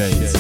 прощается.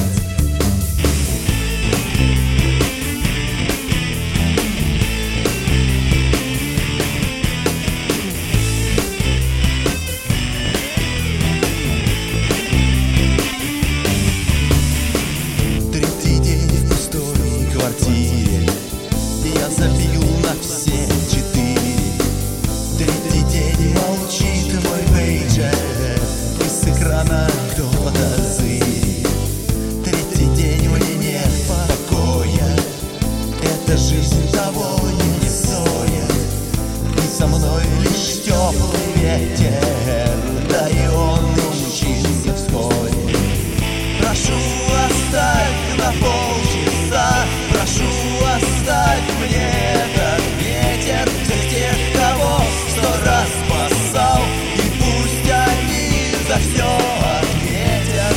Третий день в пустой квартире, я забил на все 4. Третий день молчит мой пейджер, и с экрана кто-то зырит. Третий день мне нет покоя, эта жизнь того не стоит. И со мной лишь теплый ветер, да и он умчится вскоре. Прошу, оставь на полчаса, прошу, оставь мне этот ветер. Всех тех, кого 100 раз спасал, и пусть они за все ответят.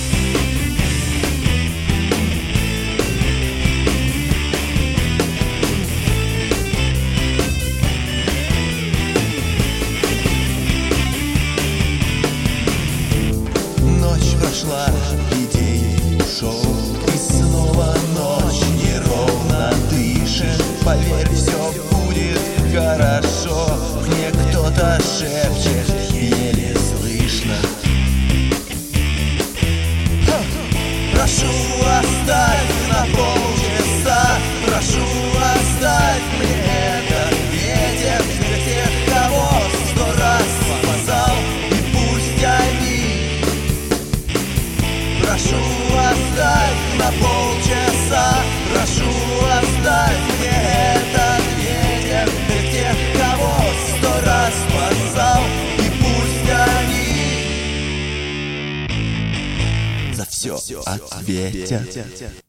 Ночь прошла, и день ушел, и снова ночь неровно дышит. Поверь, все будет хорошо, мне кто-то шепчет, еле слышно. Прошу, оставь на полчаса, прошу, оставь мне этот ветер. Для тех, кого 100 раз спасал, и пусть они. Прошу, оставь на полчаса, прошу, оставь мне этот ветер. Для тех, кого 100 раз спасал, и пусть они за все ответят.